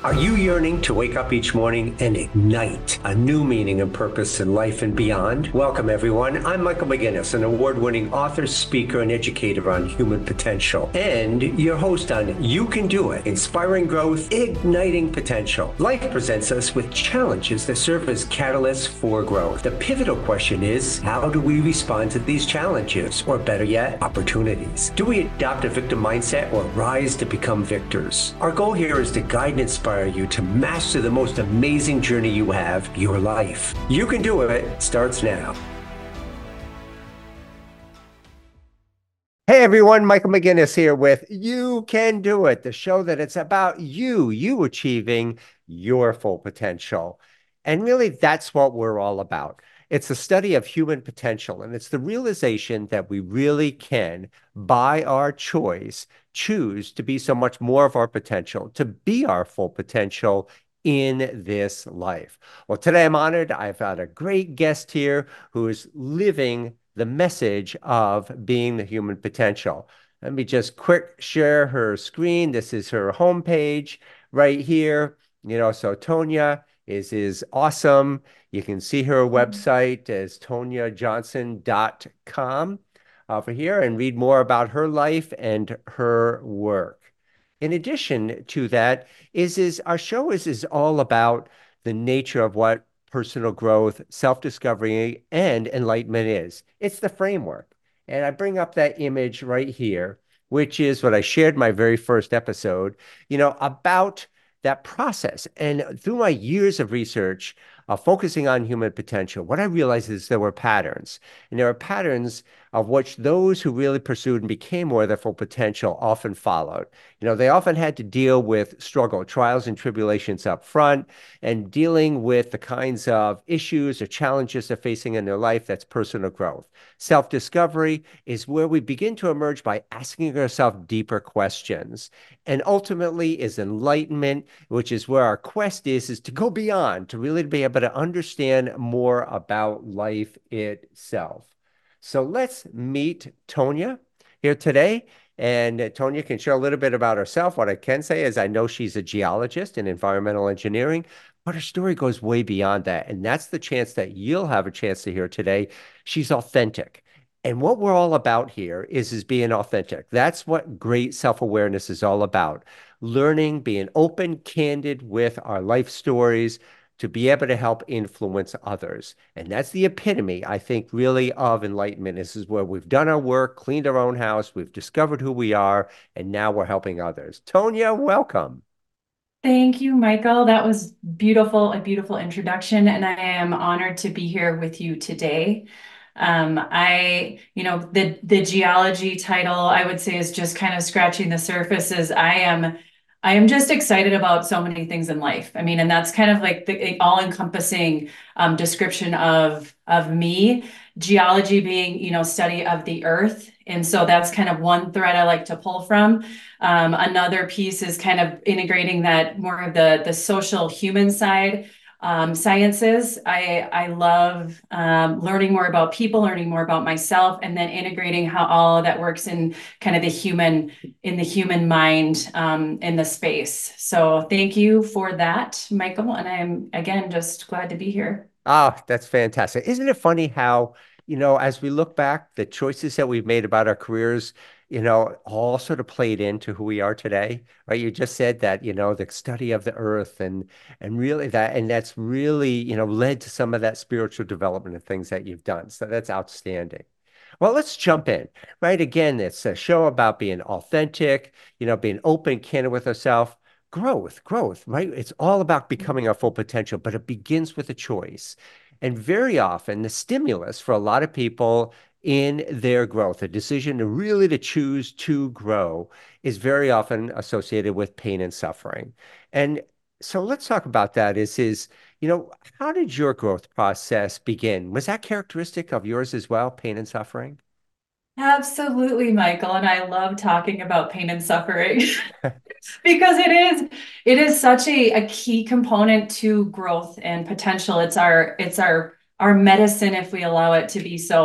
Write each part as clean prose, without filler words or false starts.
Are you yearning to wake up each morning and ignite a new meaning and purpose in life and beyond? Welcome, everyone. I'm Michael McGinnis, an award-winning author, speaker, and educator on human potential, and your host on You Can Do It, Inspiring Growth, Igniting Potential. Life presents us with challenges that serve as catalysts for growth. The pivotal question is, how do we respond to these challenges, or better yet, opportunities? Do we adopt a victim mindset or rise to become victors? Our goal here is to guide and inspire you to master the most amazing journey you have, your life. You Can Do It starts now. Hey everyone, Michael McGinnis here with You Can Do It, the show that it's about you achieving your full potential. And really, that's what we're all about. It's the study of human potential, and it's the realization that we really can, by our choice, choose to be so much more of our potential, to be our full potential in this life. Well, today I'm honored. I've got a great guest here who is living the message of being the human potential. Let me just quick share her screen. This is her homepage right here. So Tonya is awesome. You can see her website as toniajohnson.com over here and read more about her life and her work. In addition to that, is our show is all about the nature of what personal growth, self-discovery, and enlightenment is. It's the framework. And I bring up that image right here, which is what I shared in my very first episode, about that process. And through my years of research, focusing on human potential, what I realized is there were patterns. And there are patterns of which those who really pursued and became more of their full potential often followed. They often had to deal with struggle, trials and tribulations up front, and dealing with the kinds of issues or challenges they're facing in their life. That's personal growth. Self-discovery is where we begin to emerge by asking ourselves deeper questions. And ultimately is enlightenment, which is where our quest is to go beyond, to really be able to understand more about life itself. So let's meet Tonya here today. And Tonya can share a little bit about herself. What I can say is I know she's a geologist in environmental engineering, but her story goes way beyond that. And that's the chance that you'll have a chance to hear today. She's authentic. And what we're all about here is being authentic. That's what great self-awareness is all about. Learning, being open, candid with our life stories, to be able to help influence others. And that's the epitome, I think, really of enlightenment. This is where we've done our work, cleaned our own house, we've discovered who we are, and now we're helping others. Tonya, welcome. Thank you, Michael. That was beautiful, a beautiful introduction, and I am honored to be here with you today. The geology title I would say is just kind of scratching the surface. As I am just excited about so many things in life. I mean, and that's kind of like the all-encompassing description of me. Geology being, study of the earth, and so that's kind of one thread I like to pull from. Another piece is kind of integrating that more of the social human side. Sciences. I love learning more about people, learning more about myself, and then integrating how all of that works in kind of the human mind in the space. So thank you for that, Michael. And I'm again just glad to be here. Oh, that's fantastic. Isn't it funny how, as we look back, the choices that we've made about our careers, all sort of played into who we are today, right? You just said that, the study of the earth and really that's really, led to some of that spiritual development of things that you've done. So that's outstanding. Well, let's jump in, right? Again, it's a show about being authentic, being open, candid with ourselves. Growth, right? It's all about becoming our full potential, but it begins with a choice. And very often, the stimulus for a lot of people in their growth, a decision to choose to grow, is very often associated with pain and suffering. And so let's talk about that. How did your growth process begin? Was that characteristic of yours as well, pain and suffering? Absolutely, Michael. And I love talking about pain and suffering because it is such a key component to growth and potential. It's our medicine if we allow it to be so.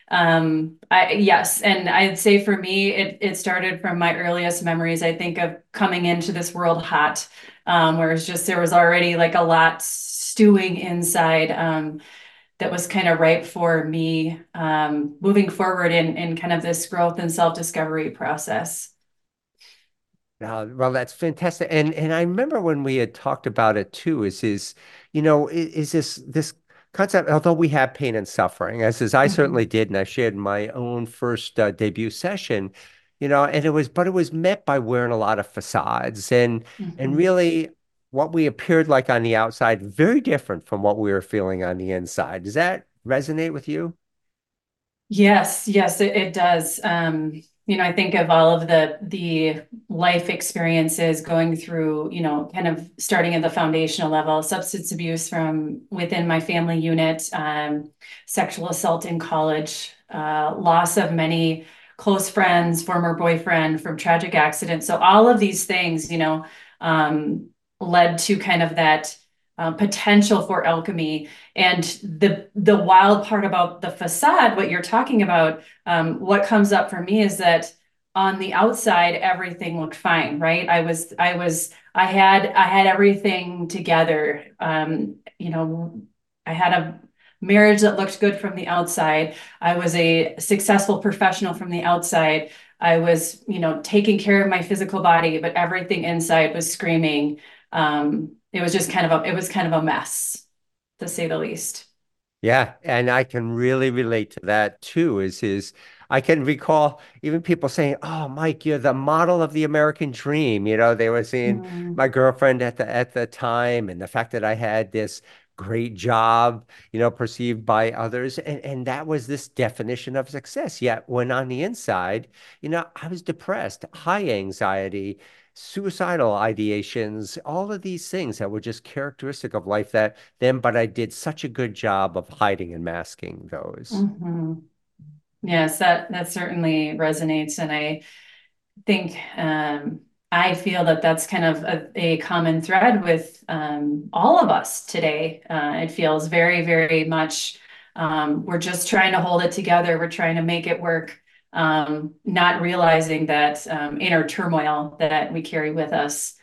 Yes, and I'd say for me, it started from my earliest memories. I think of coming into this world hot, where it's just there was already like a lot stewing inside, that was kind of ripe for me, moving forward in kind of this growth and self-discovery process. Well, that's fantastic. And I remember when we had talked about it too, is this concept, although we have pain and suffering, as I certainly Mhm. did, and I shared in my own first debut session, and but it was met by wearing a lot of facades and Mhm. really what we appeared like on the outside, very different from what we were feeling on the inside. Does that resonate with you? Yes, yes, it does. I think of all of the life experiences going through, kind of starting at the foundational level, substance abuse from within my family unit, sexual assault in college, loss of many close friends, former boyfriend from tragic accidents. So all of these things, um, led to kind of that potential for alchemy. And the wild part about the facade, what you're talking about, what comes up for me is that on the outside, everything looked fine, right? I had everything together. I had a marriage that looked good from the outside. I was a successful professional from the outside. I was, taking care of my physical body, but everything inside was screaming. It was kind of a mess, to say the least. Yeah, and I can really relate to that too. I can recall even people saying, "Oh, Mike, you're the model of the American dream." They were seeing Mm, my girlfriend at the time, and the fact that I had this great job, perceived by others, and that was this definition of success. Yet when on the inside, I was depressed, high anxiety, suicidal ideations, all of these things that were just characteristic of life but I did such a good job of hiding and masking those. mhm. Yes, that certainly resonates, and I think I feel that that's kind of a common thread with all of us today. It feels very, very much we're just trying to hold it together. We're trying to make it work, not realizing that inner turmoil that we carry with us,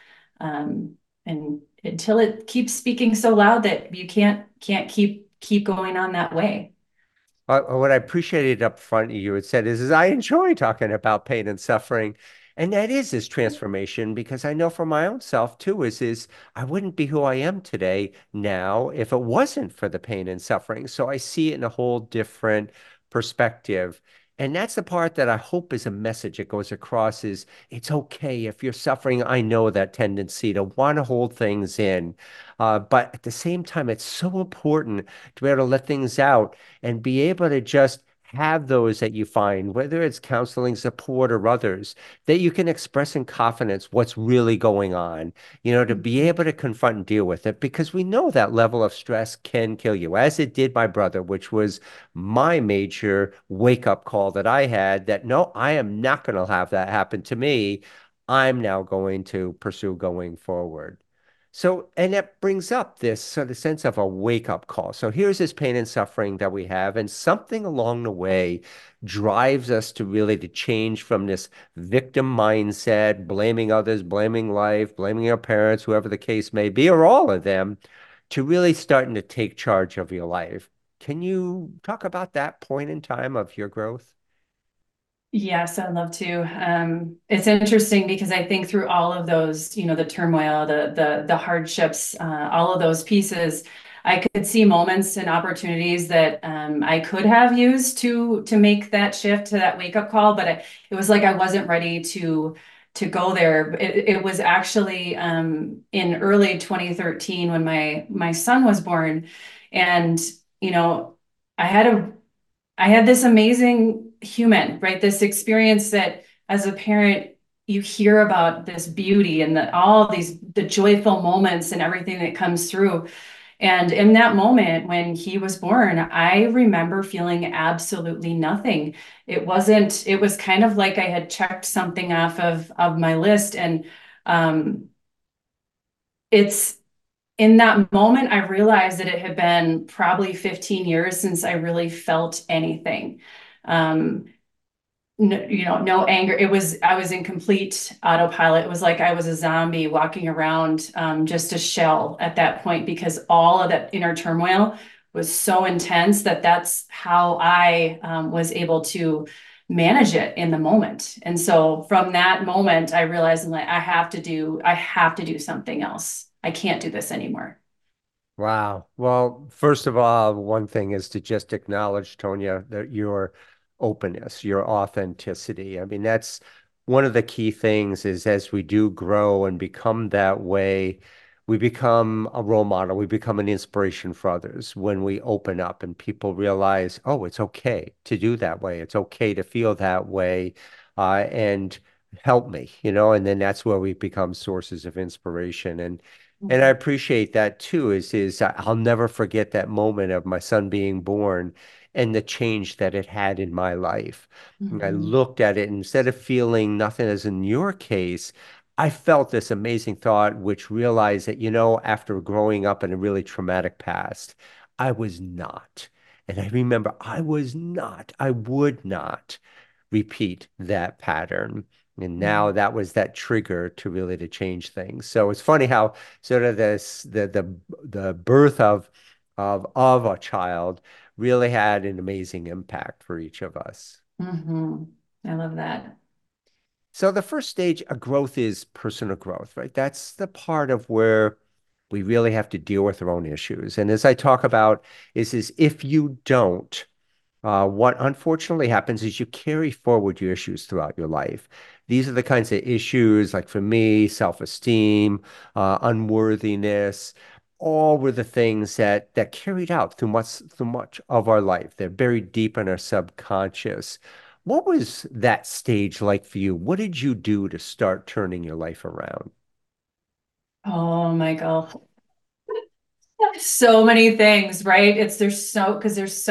and until it keeps speaking so loud that you can't keep going on that way. What I appreciated up front you had said is I enjoy talking about pain and suffering. And that is this transformation because I know for my own self too is I wouldn't be who I am today now if it wasn't for the pain and suffering. So I see it in a whole different perspective. And that's the part that I hope is a message that goes across is it's okay if you're suffering. I know that tendency to want to hold things in. But at the same time, it's so important to be able to let things out and be able to just have those that you find, whether it's counseling support or others, that you can express in confidence what's really going on, to be Mhm. able to confront and deal with it, because we know that level of stress can kill you, as it did my brother, which was my major wake up call that I had that no, I am not going to have that happen to me. I'm now going to pursue going forward. So, and that brings up this sort of sense of a wake-up call. So here's this pain and suffering that we have, and something along the way drives us to change from this victim mindset, blaming others, blaming life, blaming our parents, whoever the case may be, or all of them, to really starting to take charge of your life. Can you talk about that point in time of your growth? Yes, I'd love to. It's interesting because I think through all of those, the turmoil, the hardships, all of those pieces, I could see moments and opportunities that I could have used to make that shift to that wake up call, but it was like I wasn't ready to go there. It was actually in early 2013 when my son was born, and you know, I had a I had this amazing human, right? This experience that as a parent, you hear about this beauty and all these the joyful moments and everything that comes through. And in that moment when he was born, I remember feeling absolutely nothing. It was kind of like I had checked something off of my list. And um, it's in that moment, I realized that it had been probably 15 years since I really felt anything. Um, no, no anger. I was in complete autopilot. It was like I was a zombie walking around, just a shell at that point because all of that inner turmoil was so intense that that's how I was able to manage it in the moment. And so from that moment, I realized I'm like, I have to do something else. I can't do this anymore. Wow. Well, first of all, one thing is to just acknowledge, Tonya, that your openness, your authenticity. I mean, that's one of the key things is as we do grow and become that way, we become a role model. We become an inspiration for others when we open up and people realize, oh, it's okay to do that way. It's okay to feel that way. And help me, and then that's where we become sources of inspiration. And I Mhm. appreciate that too, is I'll never forget that moment of my son being born and the change that it had in my life. And I Mhm. looked at it, and instead of feeling nothing as in your case, I felt this amazing thought, which realized that, after growing up in a really traumatic past, I was not. And I remember I was not, I would not repeat that pattern. And now Mhm. that was that trigger to really to change things. So it's funny how sort of the birth of a child really had an amazing impact for each of us. Mhm. I love that. So the first stage of growth is personal growth, right? That's the part of where we really have to deal with our own issues. And as I talk about, is if you don't, what unfortunately happens is you carry forward your issues throughout your life. These are the kinds of issues, like for me, self-esteem, unworthiness, all were the things that carried out through much of our life. They're buried deep in our subconscious. What was that stage like for you? What did you do to start turning your life around? Oh my God. So many things, right? Because there's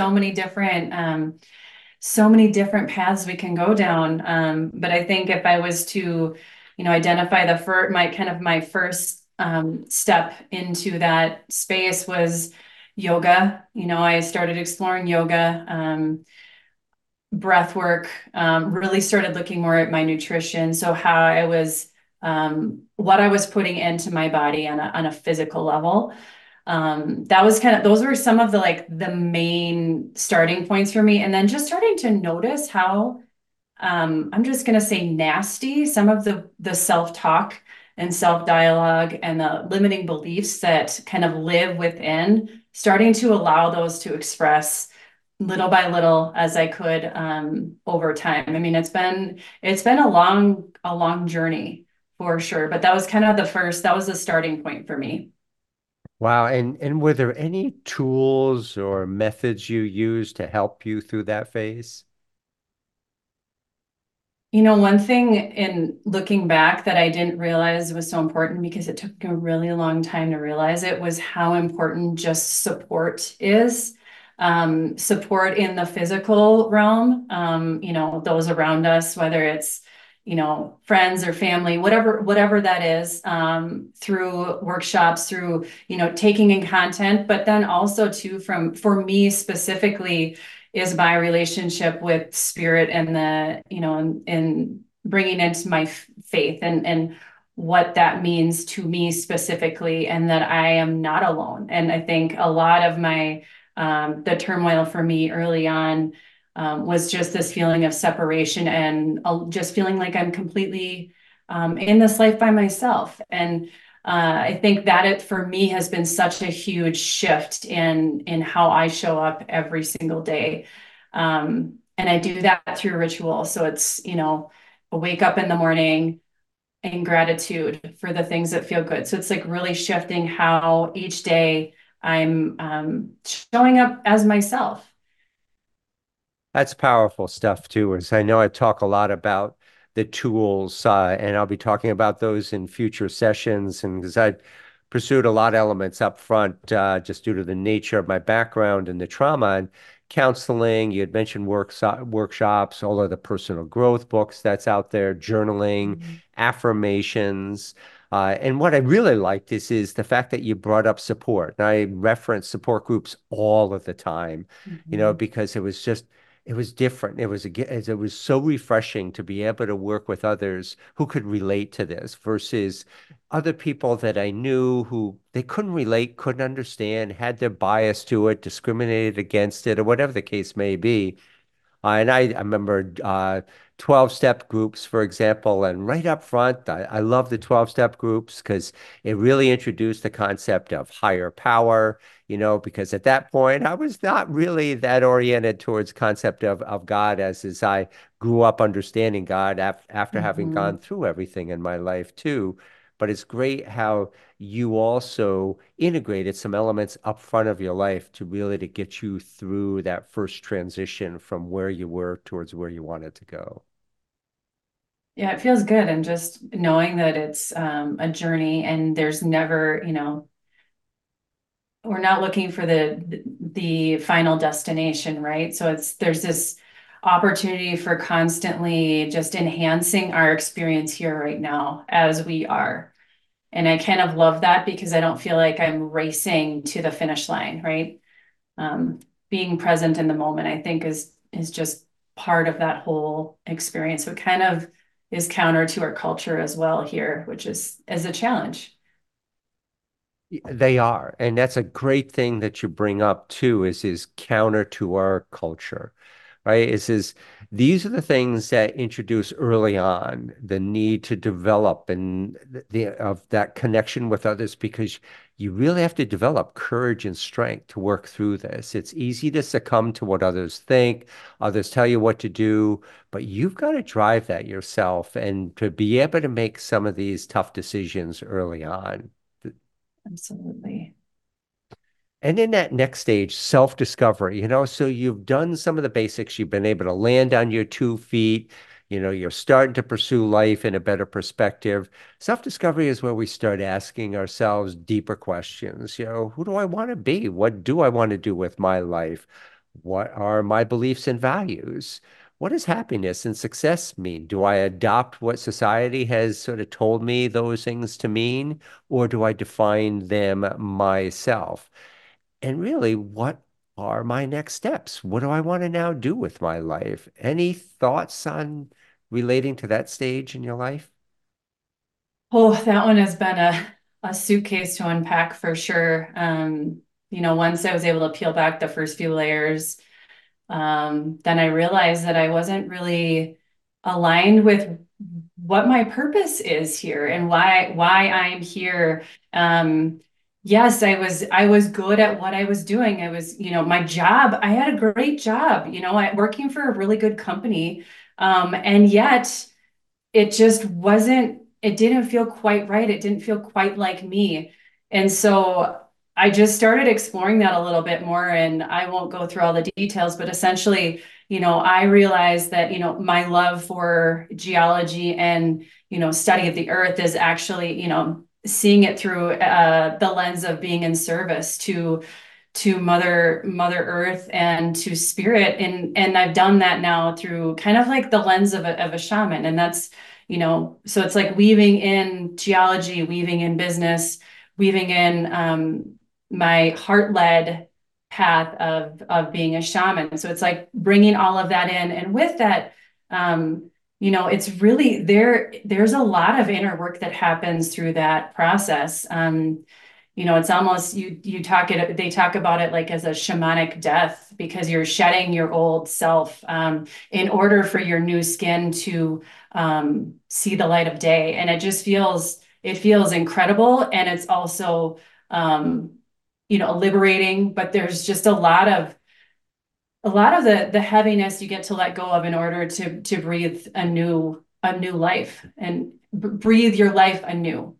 so many different paths we can go down. But I think if I was to, identify my first step into that space was yoga. I started exploring yoga, breath work, really started looking more at my nutrition. So how I was, what I was putting into my body on a physical level. That was those were some of the main starting points for me. And then just starting to notice how, I'm just going to say nasty, some of the self-talk and self-dialogue and the limiting beliefs that kind of live within, starting to allow those to express little by little as I could, over time. I mean, it's been a long journey for sure, but that was the starting point for me. Wow. And were there any tools or methods you used to help you through that phase? One thing in looking back that I didn't realize was so important because it took a really long time to realize it was how important just support is. Support in the physical realm, those around us, whether it's, friends or family, whatever that is, through workshops, through, taking in content, but then also too, for me specifically, is my relationship with spirit and and bringing into my faith and what that means to me specifically, and that I am not alone. And I think a lot of the turmoil for me early on, was just this feeling of separation and just feeling like I'm completely, in this life by myself. And I think that it for me has been such a huge shift in how I show up every single day. And I do that through ritual. So it's, a wake up in the morning in gratitude for the things that feel good. So it's like really shifting how each day I'm, showing up as myself. That's powerful stuff too, as I know I talk a lot about the tools, and I'll be talking about those in future sessions. And because I pursued a lot of elements up front, just due to the nature of my background and the trauma and counseling. You had mentioned workshops, all of the personal growth books that's out there, journaling, Mhm. affirmations. And what I really liked is the fact that you brought up support. And I reference support groups all of the time, Mhm. because it was just it was different. It was so refreshing to be able to work with others who could relate to this versus other people that I knew who they couldn't relate, couldn't understand, had their bias to it, discriminated against it, or whatever the case may be. And I remember 12-step groups, for example, and right up front, I love the 12-step groups because it really introduced the concept of higher power, because at that point I was not really that oriented towards concept of God as I grew up understanding God after having gone Mhm. through everything in my life too. But it's great how you also integrated some elements up front of your life to really to get you through that first transition from where you were towards where you wanted to go. Yeah, it feels good. And just knowing that it's a journey and there's never, we're not looking for the final destination, right? So there's this opportunity for constantly just enhancing our experience here right now as we are. And I kind of love that because I don't feel like I'm racing to the finish line, right? Um, Being present in the moment, I think is just part of that whole experience. So it kind of is counter to our culture as well here, which is a challenge. They are, and that's a great thing that you bring up too, is counter to our culture, right? Is these are the things that introduce early on the need to develop and the of that connection with others because you really have to develop courage and strength to work through this. It's easy to succumb to what others think, others tell you what to do, but you've got to drive that yourself and to be able to make some of these tough decisions early on. Absolutely. And in that next stage, self-discovery, so you've done some of the basics, you've been able to land on your 2 feet, you're starting to pursue life in a better perspective. Self-discovery is where we start asking ourselves deeper questions. Who do I want to be? What do I want to do with my life? What are my beliefs and values? What does happiness and success mean? Do I adopt what society has sort of told me those things to mean, or do I define them myself? And really, what are my next steps? What do I want to now do with my life? Any thoughts on relating to that stage in your life? Oh, that one has been a suitcase to unpack for sure. Once I was able to peel back the first few layers, then I realized that I wasn't really aligned with what my purpose is here and why I'm here. Yes, I was good at what I was doing. I was, my job, I had a great job, working for a really good company. And yet it didn't feel quite right. It didn't feel quite like me. And so I just started exploring that a little bit more. And I won't go through all the details, but essentially, I realized that, my love for geology and, study of the earth is actually, seeing it through the lens of being in service to mother earth and to spirit, and I've done that now through kind of like the lens of a shaman, and that's, so it's like weaving in geology, weaving in business, weaving in my heart-led path of being a shaman. So it's like bringing all of that in, and with that, it's really there's a lot of inner work that happens through that process. It's almost they talk about it like as a shamanic death because you're shedding your old self, in order for your new skin to see the light of day. And it feels incredible. And it's also, um, liberating, but there's just a lot of the heaviness you get to let go of in order to breathe a new life and breathe your life anew.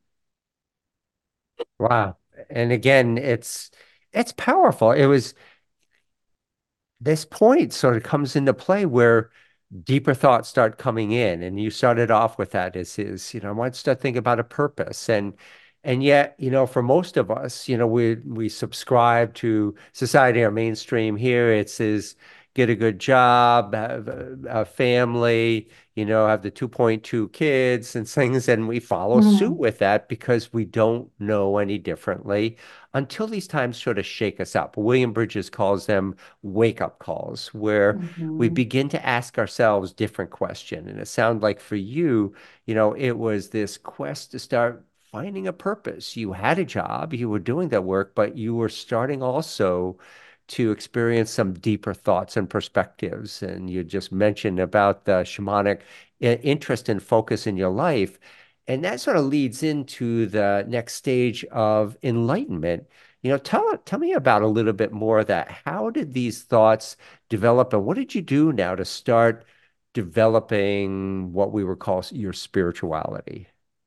Wow. And again, it's powerful. It was this point sort of comes into play where deeper thoughts start coming in. And you started off with that I want to start thinking about a purpose. And yet, for most of us, we subscribe to society or mainstream here. It says, get a good job, have a family, have the 2.2 kids and things, and we follow suit Mm-hmm. with that because we don't know any differently until these times sort of shake us up. William Bridges calls them wake-up calls, where we Mm-hmm. begin to ask ourselves different questions. And it sounds like for you, it was this quest to start finding a purpose. You had a job, you were doing that work, but you were starting also to experience some deeper thoughts and perspectives. And you just mentioned about the shamanic interest and focus in your life. And that sort of leads into the next stage of enlightenment. Tell me about a little bit more of that. How did these thoughts develop, and what did you do now to start developing what we would call your spirituality?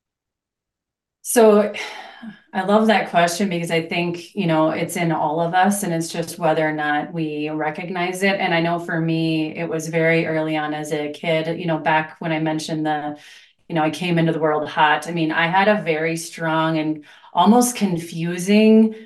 So I love that question because I think, it's in all of us and it's just whether or not we recognize it. And I know for me, it was very early on as a kid, back when I mentioned I came into the world hot. I mean, I had a very strong and almost confusing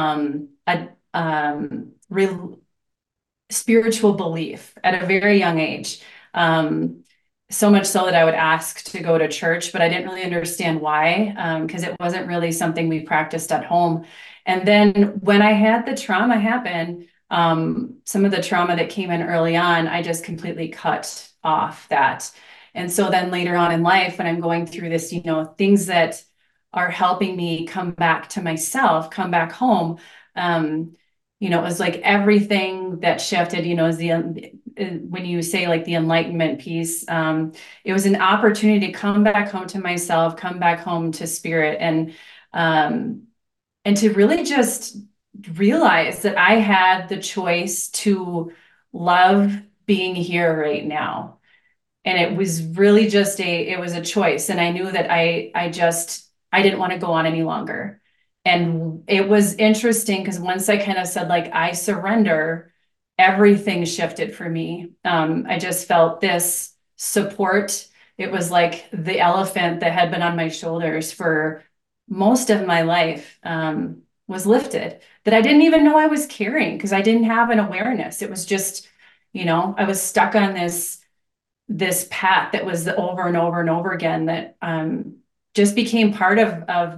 real spiritual belief at a very young age. Um, so much so that I would ask to go to church, but I didn't really understand why, because it wasn't really something we practiced at home. And then when I had the trauma happen, some of the trauma that came in early on, I just completely cut off that. And so then later on in life, when I'm going through this, things that are helping me come back to myself, come back home, um, it was like everything that shifted, is when you say like the enlightenment piece, it was an opportunity to come back home to myself, come back home to spirit, um, and to really just realize that I had the choice to love being here right now. And it was really just it was a choice. And I knew that I didn't want to go on any longer. And it was interesting because once I kind of said, like, I surrender, everything shifted for me. I just felt this support. It was like the elephant that had been on my shoulders for most of my life, was lifted, that I didn't even know I was carrying because I didn't have an awareness. It was just, I was stuck on this path that was over and over and over again that just became part of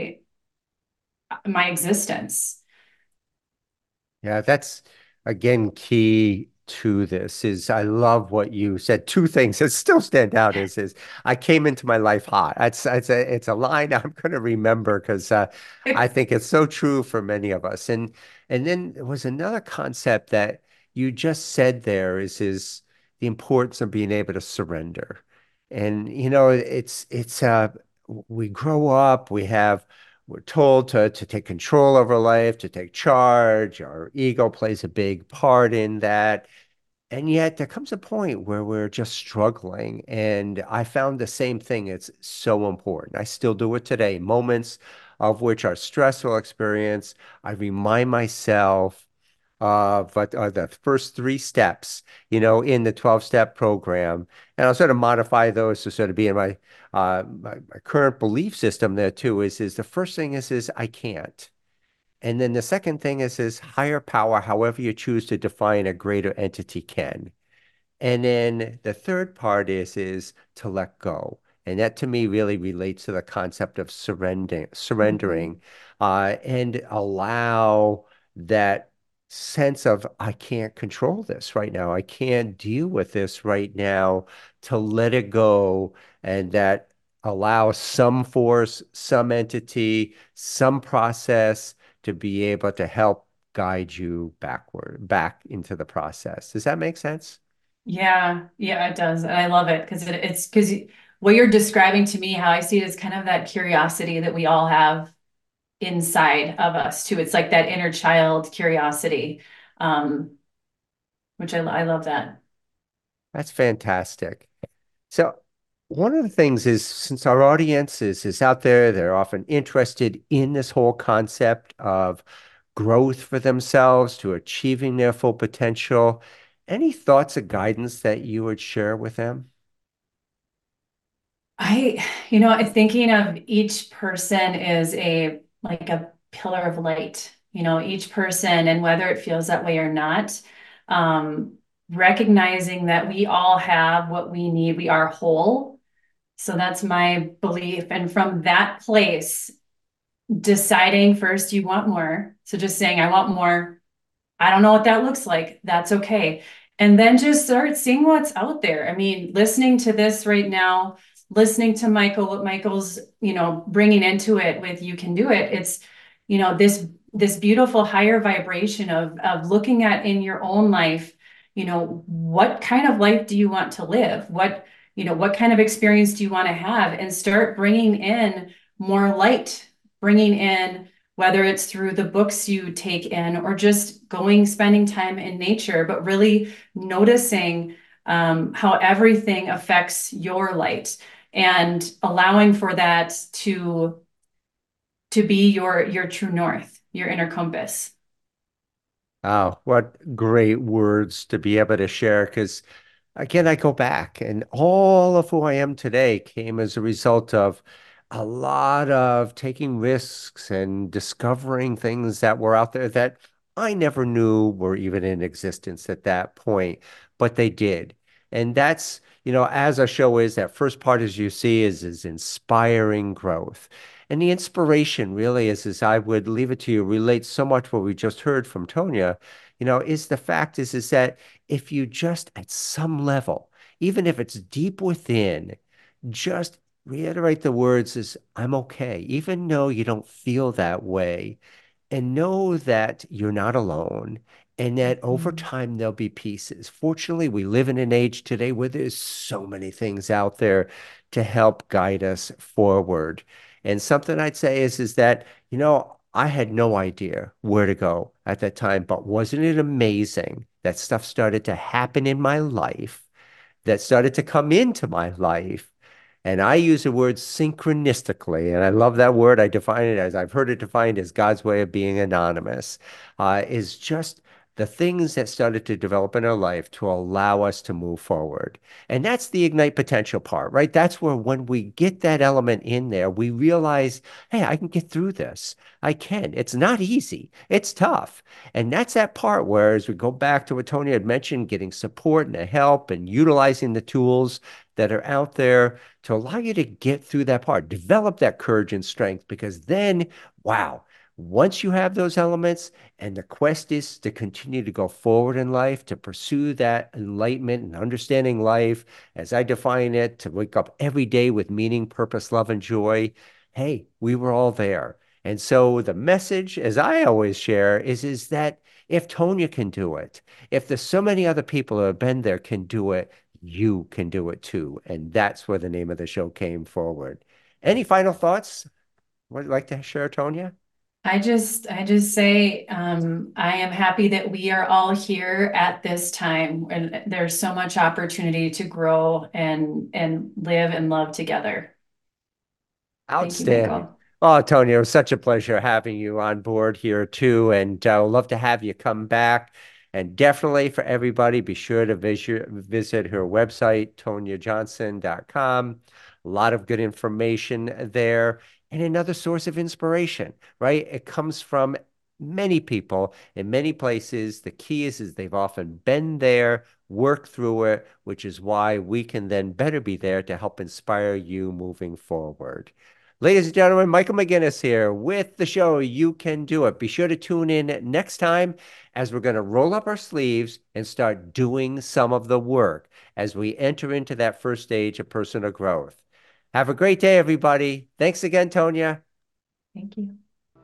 my existence. Yeah, that's again key to this is I love what you said. Two things that still stand out is I came into my life hot. It's a line I'm going to remember because I think it's so true for many of us. And then there was another concept that you just said there is the importance of being able to surrender. And it's we grow up, we're told to take control of our life, to take charge. Our ego plays a big part in that. And yet there comes a point where we're just struggling. And I found the same thing. It's so important. I still do it today. Moments of which are stressful experience, I remind myself of what are the first three steps, in the 12-step program. And I'll sort of modify those to sort of be in my current belief system there too, is the first thing is I can't. And then the second thing is higher power, however you choose to define a greater entity can. And then the third part is to let go. And that to me really relates to the concept of Mhm. surrendering, and allow that sense of I can't control this right now. I can't deal with this right now, to let it go, and that allow some force, some entity, some process to be able to help guide you back into the process. Does that make sense? Yeah, yeah, it does. And I love it because it's because what you're describing to me, how I see it is kind of that curiosity that we all have inside of us too. It's like that inner child curiosity, um, which I love that. That's fantastic. So one of the things is since our audience is out there, they're often interested in this whole concept of growth for themselves to achieving their full potential. Any thoughts or guidance that you would share with them? I'm thinking of each person is like a pillar of light, each person, and whether it feels that way or not. recognizing that we all have what we need. We are whole. So that's my belief. And from that place, deciding first you want more. So just saying, I want more. I don't know what that looks like. That's okay. And then just start seeing what's out there. I mean, listening to this right now, listening to Michael, what Michael's, bringing into it with You Can Do It. It's, this beautiful higher vibration of looking at in your own life, what kind of life do you want to live? What kind of experience do you want to have? And start bringing in more light, bringing in, whether it's through the books you take in or just spending time in nature, but really noticing how everything affects your light and allowing for that to be your true north, your inner compass. Oh, what great words to be able to share. Because again, I go back, and all of who I am today came as a result of a lot of taking risks and discovering things that were out there that I never knew were even in existence at that point, but they did. And that's, as our show is, that first part, as you see, is inspiring growth. And the inspiration really is I would leave it to you, relates so much what we just heard from Tonya, is the fact is that if you just at some level, even if it's deep within, just reiterate the words is I'm okay, even though you don't feel that way, and know that you're not alone and that over Mhm. time there'll be pieces. Fortunately, we live in an age today where there's so many things out there to help guide us forward. And something I'd say is that, I had no idea where to go at that time, but wasn't it amazing that stuff started to happen in my life, that started to come into my life? And I use the word synchronistically, and I love that word. I define it as I've heard it defined as God's way of being anonymous, is just the things that started to develop in our life to allow us to move forward. And that's the ignite potential part, right? That's where when we get that element in there, we realize, hey, I can get through this. I can. It's not easy. It's tough. And that's that part where, as we go back to what Tony had mentioned, getting support and the help and utilizing the tools that are out there to allow you to get through that part, develop that courage and strength, because then, wow, once you have those elements and the quest is to continue to go forward in life, to pursue that enlightenment and understanding life, as I define it, to wake up every day with meaning, purpose, love, and joy. Hey, we were all there. And so the message, as I always share, is that if Tonya can do it, if there's so many other people who have been there can do it, you can do it too. And that's where the name of the show came forward. Any final thoughts? Would you like to share, Tonya? I just say, I am happy that we are all here at this time, and there's so much opportunity to grow and live and love together. Thank you, Outstanding. Michael. Oh, Tony, it was such a pleasure having you on board here too. And I would love to have you come back. And definitely for everybody, be sure to visit her website, tonyajohnson.com. A lot of good information there and another source of inspiration, right? It comes from many people in many places. The key is they've often been there, worked through it, which is why we can then better be there to help inspire you moving forward. Ladies and gentlemen, Michael McGinnis here with the show You Can Do It. Be sure to tune in next time as we're going to roll up our sleeves and start doing some of the work as we enter into that first stage of personal growth. Have a great day, everybody. Thanks again, Tonya. Thank you.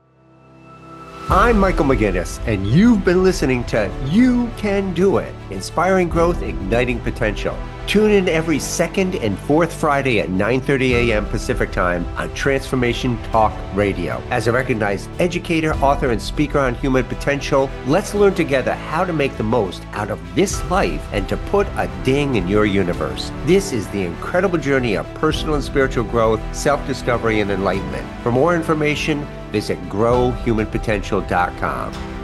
I'm Michael McGinnis, and you've been listening to You Can Do It, Inspiring Growth, Igniting Potential. Tune in every second and fourth Friday at 9:30 a.m. Pacific Time on Transformation Talk Radio. As a recognized educator, author, and speaker on human potential, let's learn together how to make the most out of this life and to put a ding in your universe. This is the incredible journey of personal and spiritual growth, self-discovery, and enlightenment. For more information, visit growhumanpotential.com.